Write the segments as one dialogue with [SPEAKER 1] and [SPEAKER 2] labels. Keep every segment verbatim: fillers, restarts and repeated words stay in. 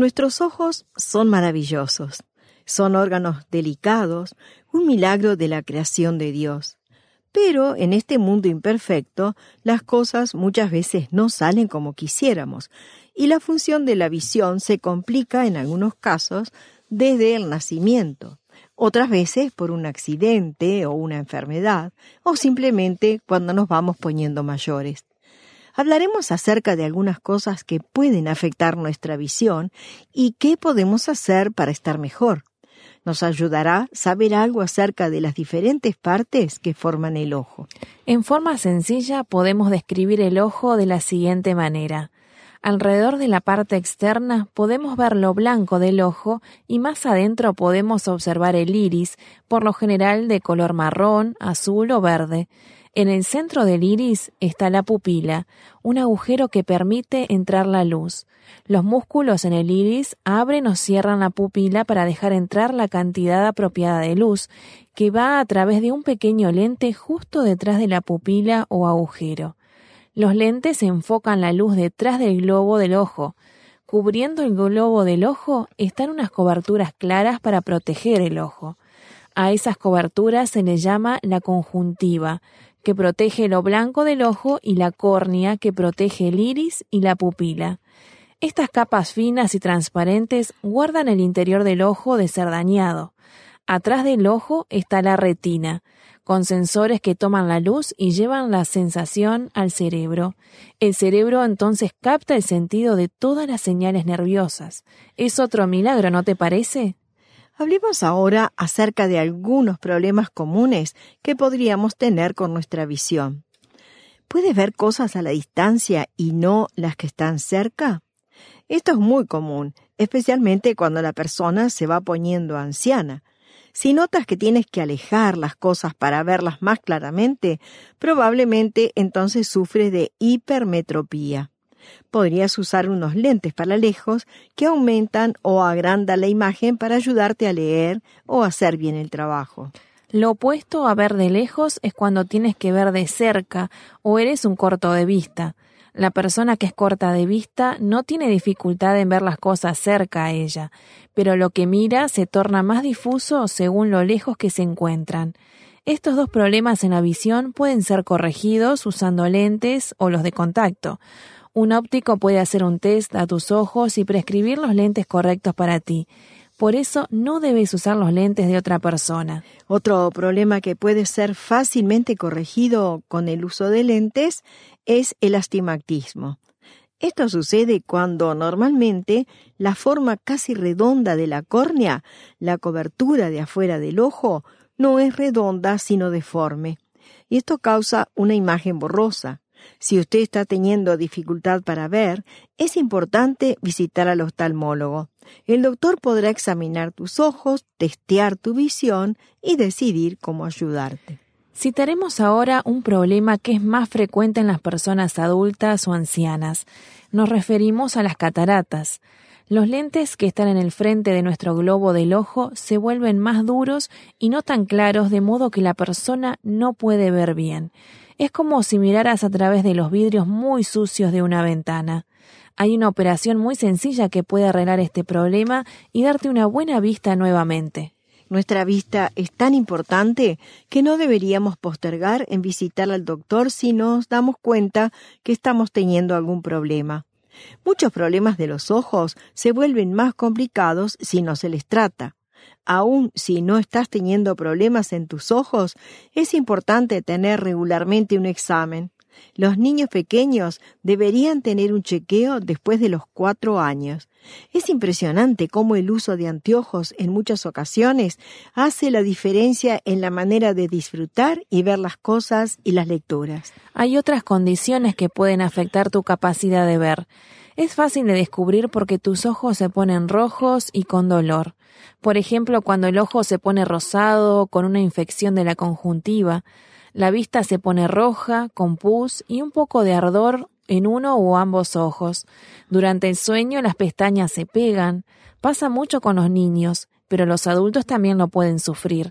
[SPEAKER 1] Nuestros ojos son maravillosos. Son órganos delicados, un milagro de la creación de Dios. Pero en este mundo imperfecto, las cosas muchas veces no salen como quisiéramos, y la función de la visión se complica en algunos casos desde el nacimiento, otras veces por un accidente o una enfermedad, o simplemente cuando nos vamos poniendo mayores. Hablaremos acerca de algunas cosas que pueden afectar nuestra visión y qué podemos hacer para estar mejor. Nos ayudará saber algo acerca de las diferentes partes que forman el ojo.
[SPEAKER 2] En forma sencilla podemos describir el ojo de la siguiente manera. Alrededor de la parte externa podemos ver lo blanco del ojo y más adentro podemos observar el iris, por lo general de color marrón, azul o verde. En el centro del iris está la pupila, un agujero que permite entrar la luz. Los músculos en el iris abren o cierran la pupila para dejar entrar la cantidad apropiada de luz, que va a través de un pequeño lente justo detrás de la pupila o agujero. Los lentes enfocan la luz detrás del globo del ojo. Cubriendo el globo del ojo están unas coberturas claras para proteger el ojo. A esas coberturas se les llama la conjuntiva, que protege lo blanco del ojo, y la córnea, que protege el iris y la pupila. Estas capas finas y transparentes guardan el interior del ojo de ser dañado. Atrás del ojo está la retina, con sensores que toman la luz y llevan la sensación al cerebro. El cerebro entonces capta el sentido de todas las señales nerviosas. Es otro milagro, ¿no te parece?
[SPEAKER 1] Hablemos ahora acerca de algunos problemas comunes que podríamos tener con nuestra visión. ¿Puedes ver cosas a la distancia y no las que están cerca? Esto es muy común, especialmente cuando la persona se va poniendo anciana. Si notas que tienes que alejar las cosas para verlas más claramente, probablemente entonces sufres de hipermetropía. Podrías usar unos lentes para lejos que aumentan o agrandan la imagen para ayudarte a leer o hacer bien el trabajo.
[SPEAKER 2] Lo opuesto a ver de lejos es cuando tienes que ver de cerca o eres un corto de vista. La persona que es corta de vista no tiene dificultad en ver las cosas cerca a ella, pero lo que mira se torna más difuso según lo lejos que se encuentran. Estos dos problemas en la visión pueden ser corregidos usando lentes o los de contacto. Un óptico puede hacer un test a tus ojos y prescribir los lentes correctos para ti. Por eso no debes usar los lentes de otra persona.
[SPEAKER 1] Otro problema que puede ser fácilmente corregido con el uso de lentes es el astigmatismo. Esto sucede cuando normalmente la forma casi redonda de la córnea, la cobertura de afuera del ojo, no es redonda sino deforme. Y esto causa una imagen borrosa. Si usted está teniendo dificultad para ver, es importante visitar al oftalmólogo. El doctor podrá examinar tus ojos, testear tu visión y decidir cómo ayudarte.
[SPEAKER 2] Citaremos ahora un problema que es más frecuente en las personas adultas o ancianas. Nos referimos a las cataratas. Los lentes que están en el frente de nuestro globo del ojo se vuelven más duros y no tan claros, de modo que la persona no puede ver bien. Es como si miraras a través de los vidrios muy sucios de una ventana. Hay una operación muy sencilla que puede arreglar este problema y darte una buena vista nuevamente.
[SPEAKER 1] Nuestra vista es tan importante que no deberíamos postergar en visitar al doctor si nos damos cuenta que estamos teniendo algún problema. Muchos problemas de los ojos se vuelven más complicados si no se les trata. Aún si no estás teniendo problemas en tus ojos, es importante tener regularmente un examen. Los niños pequeños deberían tener un chequeo después de los cuatro años. Es impresionante cómo el uso de anteojos en muchas ocasiones hace la diferencia en la manera de disfrutar y ver las cosas y las lecturas.
[SPEAKER 2] Hay otras condiciones que pueden afectar tu capacidad de ver. Es fácil de descubrir porque tus ojos se ponen rojos y con dolor. Por ejemplo, cuando el ojo se pone rosado con una infección de la conjuntiva, la vista se pone roja, con pus y un poco de ardor en uno o ambos ojos. Durante el sueño las pestañas se pegan. Pasa mucho con los niños, pero los adultos también lo pueden sufrir.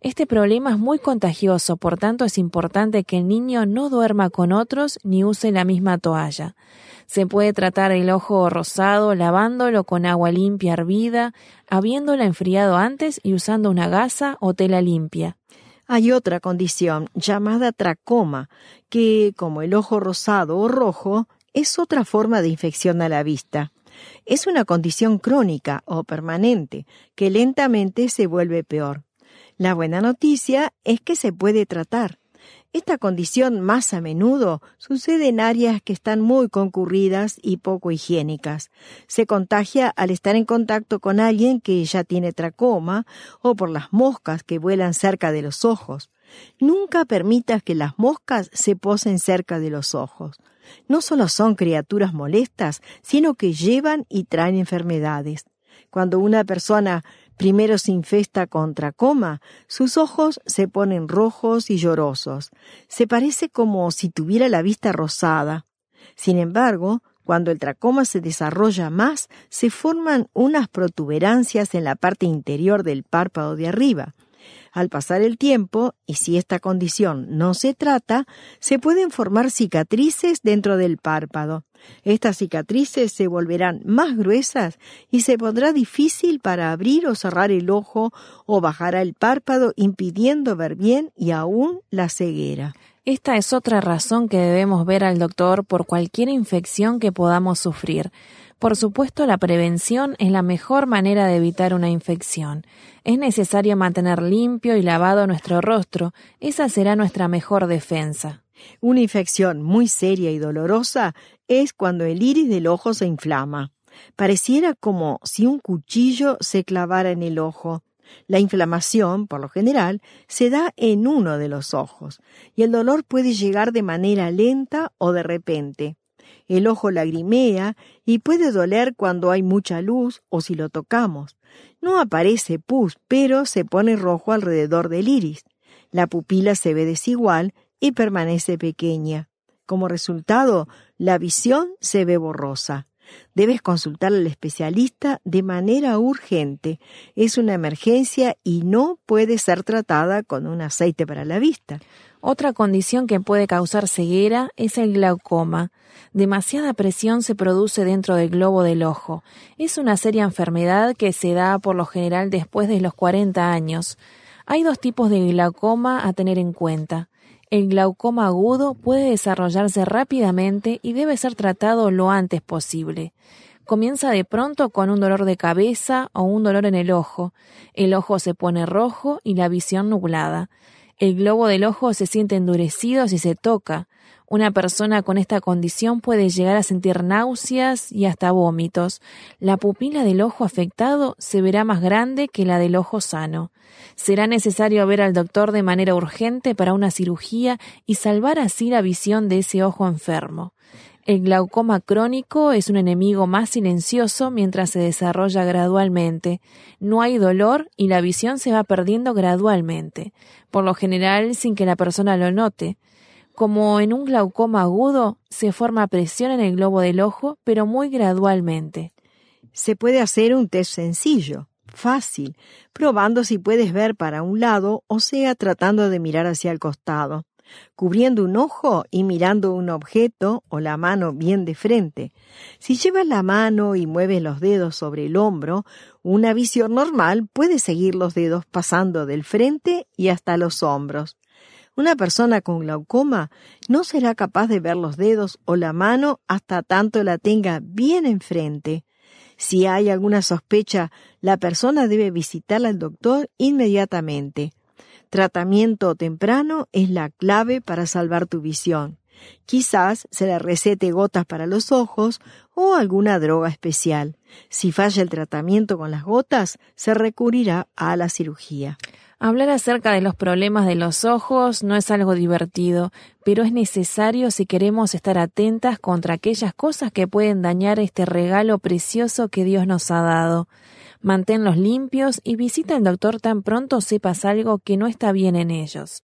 [SPEAKER 2] Este problema es muy contagioso, por tanto es importante que el niño no duerma con otros ni use la misma toalla. Se puede tratar el ojo rosado lavándolo con agua limpia hervida, habiéndola enfriado antes y usando una gasa o tela limpia.
[SPEAKER 1] Hay otra condición llamada tracoma, que, como el ojo rosado o rojo, es otra forma de infección a la vista. Es una condición crónica o permanente que lentamente se vuelve peor. La buena noticia es que se puede tratar. Esta condición más a menudo sucede en áreas que están muy concurridas y poco higiénicas. Se contagia al estar en contacto con alguien que ya tiene tracoma o por las moscas que vuelan cerca de los ojos. Nunca permitas que las moscas se posen cerca de los ojos. No solo son criaturas molestas, sino que llevan y traen enfermedades. Cuando una persona primero se infesta con tracoma, sus ojos se ponen rojos y llorosos. Se parece como si tuviera la vista rosada. Sin embargo, cuando el tracoma se desarrolla más, se forman unas protuberancias en la parte interior del párpado de arriba. Al pasar el tiempo, y si esta condición no se trata, se pueden formar cicatrices dentro del párpado. Estas cicatrices se volverán más gruesas y se pondrá difícil para abrir o cerrar el ojo o bajará el párpado impidiendo ver bien y aún la ceguera.
[SPEAKER 2] Esta es otra razón que debemos ver al doctor por cualquier infección que podamos sufrir. Por supuesto, la prevención es la mejor manera de evitar una infección. Es necesario mantener limpio y lavado nuestro rostro. Esa será nuestra mejor defensa.
[SPEAKER 1] Una infección muy seria y dolorosa es cuando el iris del ojo se inflama. Pareciera como si un cuchillo se clavara en el ojo. La inflamación, por lo general, se da en uno de los ojos, y el dolor puede llegar de manera lenta o de repente. El ojo lagrimea y puede doler cuando hay mucha luz o si lo tocamos. No aparece pus, pero se pone rojo alrededor del iris. La pupila se ve desigual y permanece pequeña. Como resultado, la visión se ve borrosa. Debes consultar al especialista de manera urgente. Es una emergencia y no puede ser tratada con un aceite para la vista.
[SPEAKER 2] Otra condición que puede causar ceguera es el glaucoma. Demasiada presión se produce dentro del globo del ojo. Es una seria enfermedad que se da por lo general después de los cuarenta años. Hay dos tipos de glaucoma a tener en cuenta. El glaucoma agudo puede desarrollarse rápidamente y debe ser tratado lo antes posible. Comienza de pronto con un dolor de cabeza o un dolor en el ojo. El ojo se pone rojo y la visión nublada. El globo del ojo se siente endurecido si se toca. Una persona con esta condición puede llegar a sentir náuseas y hasta vómitos. La pupila del ojo afectado se verá más grande que la del ojo sano. Será necesario ver al doctor de manera urgente para una cirugía y salvar así la visión de ese ojo enfermo. El glaucoma crónico es un enemigo más silencioso mientras se desarrolla gradualmente. No hay dolor y la visión se va perdiendo gradualmente, por lo general sin que la persona lo note. Como en un glaucoma agudo, se forma presión en el globo del ojo, pero muy gradualmente.
[SPEAKER 1] Se puede hacer un test sencillo, fácil, probando si puedes ver para un lado, o sea, tratando de mirar hacia el costado, cubriendo un ojo y mirando un objeto o la mano bien de frente. Si llevas la mano y mueves los dedos sobre el hombro, una visión normal puede seguir los dedos pasando del frente y hasta los hombros. Una persona con glaucoma no será capaz de ver los dedos o la mano hasta tanto la tenga bien enfrente. Si hay alguna sospecha, la persona debe visitar al doctor inmediatamente. Tratamiento temprano es la clave para salvar tu visión. Quizás se le recete gotas para los ojos o alguna droga especial. Si falla el tratamiento con las gotas, se recurrirá a la cirugía.
[SPEAKER 2] Hablar acerca de los problemas de los ojos no es algo divertido, pero es necesario si queremos estar atentas contra aquellas cosas que pueden dañar este regalo precioso que Dios nos ha dado. Manténlos limpios y visita al doctor tan pronto sepas algo que no está bien en ellos.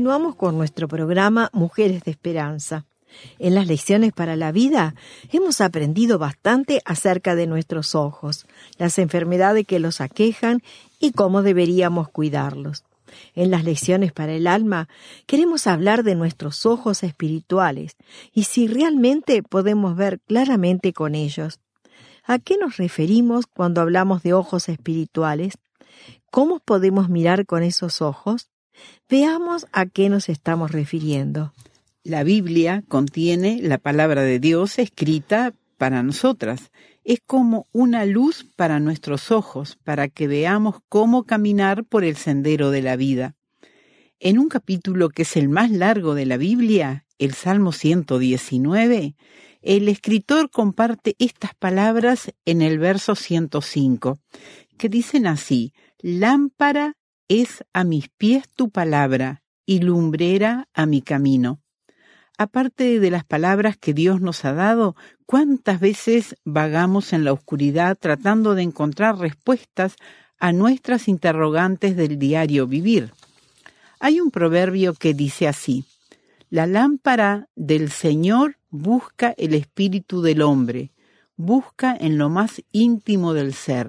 [SPEAKER 1] Continuamos con nuestro programa Mujeres de Esperanza. En las lecciones para la vida hemos aprendido bastante acerca de nuestros ojos, las enfermedades que los aquejan y cómo deberíamos cuidarlos. En las lecciones para el alma queremos hablar de nuestros ojos espirituales y si realmente podemos ver claramente con ellos. ¿A qué nos referimos cuando hablamos de ojos espirituales? ¿Cómo podemos mirar con esos ojos? Veamos a qué nos estamos refiriendo.
[SPEAKER 3] La Biblia contiene la palabra de Dios escrita para nosotras. Es como una luz para nuestros ojos, para que veamos cómo caminar por el sendero de la vida. En un capítulo que es el más largo de la Biblia, el Salmo ciento diecinueve, el escritor comparte estas palabras en el verso ciento cinco, que dicen así: «Lámpara es a mis pies tu palabra y lumbrera a mi camino». Aparte de las palabras que Dios nos ha dado, ¿cuántas veces vagamos en la oscuridad tratando de encontrar respuestas a nuestras interrogantes del diario vivir? Hay un proverbio que dice así: «La lámpara del Señor busca el espíritu del hombre, busca en lo más íntimo del ser».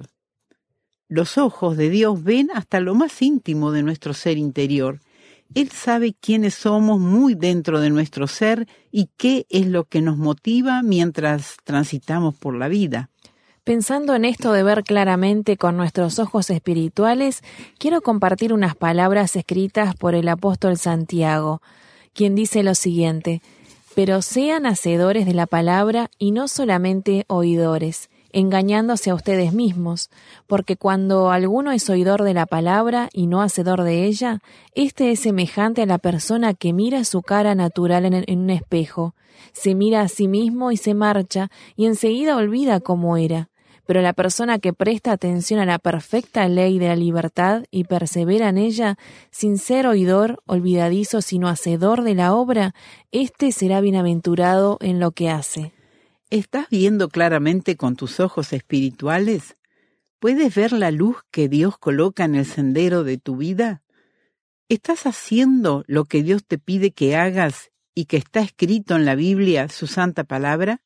[SPEAKER 3] Los ojos de Dios ven hasta lo más íntimo de nuestro ser interior. Él sabe quiénes somos muy dentro de nuestro ser y qué es lo que nos motiva mientras transitamos por la vida.
[SPEAKER 2] Pensando en esto de ver claramente con nuestros ojos espirituales, quiero compartir unas palabras escritas por el apóstol Santiago, quien dice lo siguiente: «Pero sean hacedores de la palabra y no solamente oidores, engañándose a ustedes mismos, porque cuando alguno es oidor de la palabra y no hacedor de ella, éste es semejante a la persona que mira su cara natural en, en un espejo, se mira a sí mismo y se marcha, y enseguida olvida cómo era. Pero la persona que presta atención a la perfecta ley de la libertad y persevera en ella, sin ser oidor olvidadizo, sino hacedor de la obra, éste será bienaventurado en lo que hace».
[SPEAKER 3] ¿Estás viendo claramente con tus ojos espirituales? ¿Puedes ver la luz que Dios coloca en el sendero de tu vida? ¿Estás haciendo lo que Dios te pide que hagas y que está escrito en la Biblia, su santa palabra?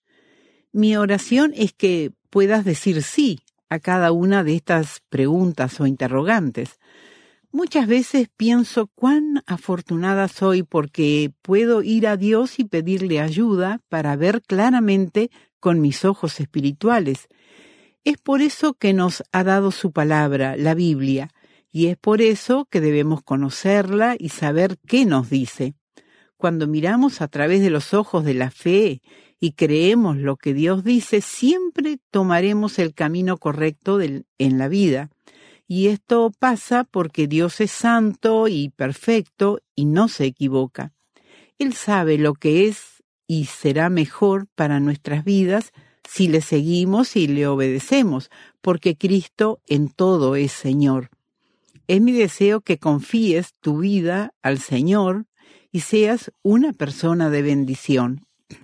[SPEAKER 3] Mi oración es que puedas decir sí a cada una de estas preguntas o interrogantes. Muchas veces pienso cuán afortunada soy porque puedo ir a Dios y pedirle ayuda para ver claramente con mis ojos espirituales. Es por eso que nos ha dado su palabra, la Biblia, y es por eso que debemos conocerla y saber qué nos dice. Cuando miramos a través de los ojos de la fe y creemos lo que Dios dice, siempre tomaremos el camino correcto del, en la vida. Y esto pasa porque Dios es santo y perfecto y no se equivoca. Él sabe lo que es y será mejor para nuestras vidas si le seguimos y le obedecemos, porque Cristo en todo es Señor. Es mi deseo que confíes tu vida al Señor y seas una persona de bendición.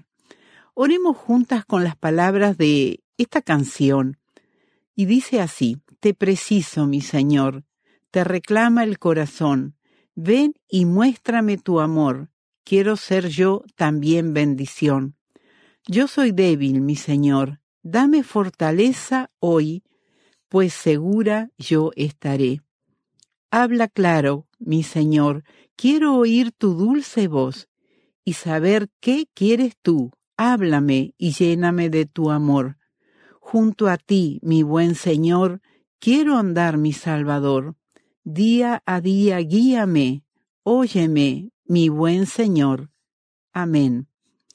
[SPEAKER 3] Oremos juntas con las palabras de esta canción. Y dice así: «Te preciso, mi Señor, te reclama el corazón. Ven y muéstrame tu amor. Quiero ser yo también bendición. Yo soy débil, mi Señor. Dame fortaleza hoy, pues segura yo estaré. Habla claro, mi Señor. Quiero oír tu dulce voz y saber qué quieres tú. Háblame y lléname de tu amor. Junto a ti, mi buen Señor, quiero andar, mi Salvador. Día a día guíame, óyeme, mi buen Señor. Amén».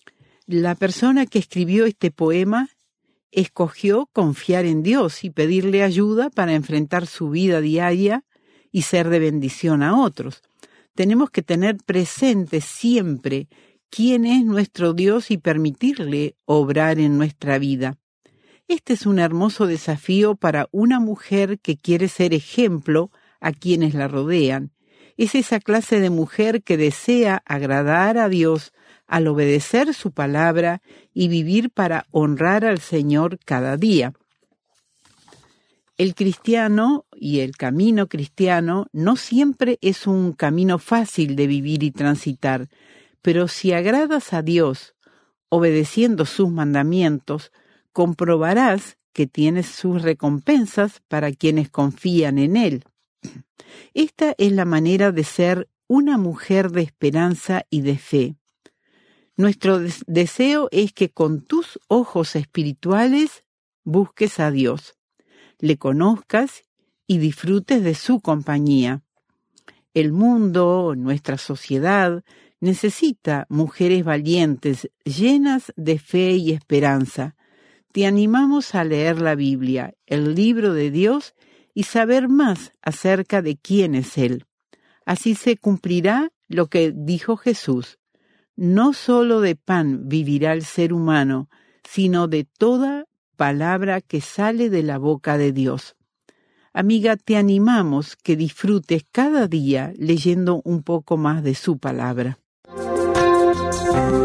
[SPEAKER 3] La persona que escribió este poema escogió confiar en Dios y pedirle ayuda para enfrentar su vida diaria y ser de bendición a otros. Tenemos que tener presente siempre quién es nuestro Dios y permitirle obrar en nuestra vida. Este es un hermoso desafío para una mujer que quiere ser ejemplo a quienes la rodean. Es esa clase de mujer que desea agradar a Dios al obedecer su palabra y vivir para honrar al Señor cada día. El cristiano y el camino cristiano no siempre es un camino fácil de vivir y transitar, pero si agradas a Dios, obedeciendo sus mandamientos, comprobarás que tienes sus recompensas para quienes confían en Él. Esta es la manera de ser una mujer de esperanza y de fe. Nuestro des- deseo es que con tus ojos espirituales busques a Dios, le conozcas y disfrutes de su compañía. El mundo, nuestra sociedad, necesita mujeres valientes, llenas de fe y esperanza. Te animamos a leer la Biblia, el libro de Dios, y saber más acerca de quién es Él. Así se cumplirá lo que dijo Jesús: no solo de pan vivirá el ser humano, sino de toda palabra que sale de la boca de Dios. Amiga, te animamos que disfrutes cada día leyendo un poco más de su palabra.